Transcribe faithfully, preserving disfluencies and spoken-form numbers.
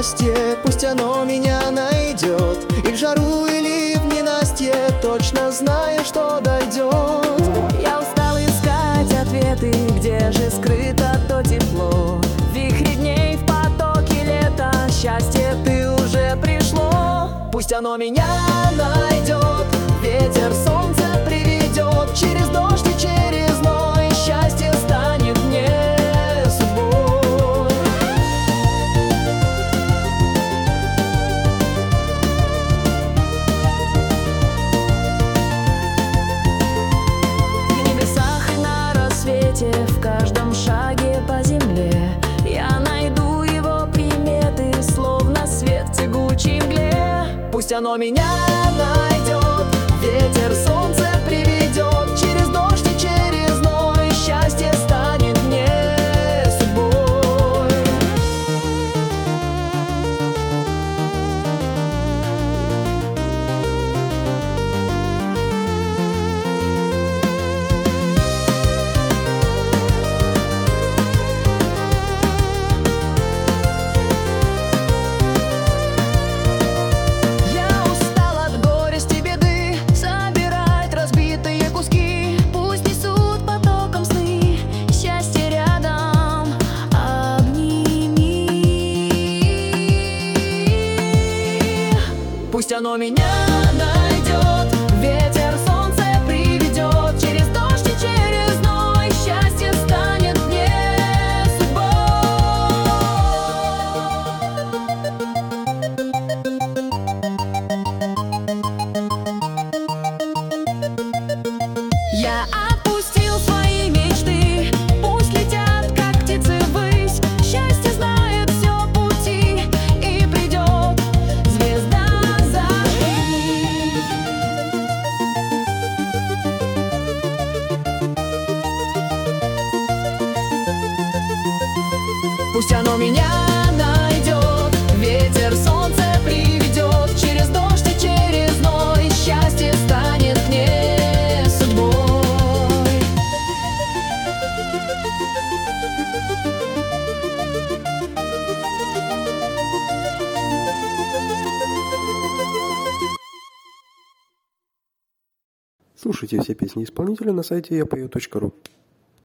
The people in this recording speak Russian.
счастье, пусть оно меня найдет. И в жару или в ненастье, точно знаю, что дойдет. Я устал искать ответы, где же скрыто то тепло. В вихре дней, в потоке лета, счастье ты уже пришло. Пусть оно меня найдет, ветер солнце приведет. Через дождь и через зной счастье станет мне судьбой. В небесах и на рассвете, в каждом шаге по земле я найду его приметы, словно свет в тягучей мгле. Пусть оно меня найдет, ветер солнце приведет. Через дождь и через зной счастье станет мне судьбой. Пусть оно меня найдет, ветер солнце приведет. Через дождь и через зной счастье станет мне судьбой. Я отпустил свои мечты, пусть летят, как птицы ввысь. Счастье знает все пути, и придет звезда. Пусть оно меня найдет, ветер солнце приведет. Через дождь и через зной счастье станет мне судьбой. Слушайте все песни исполнителя на сайте я пою точка ру.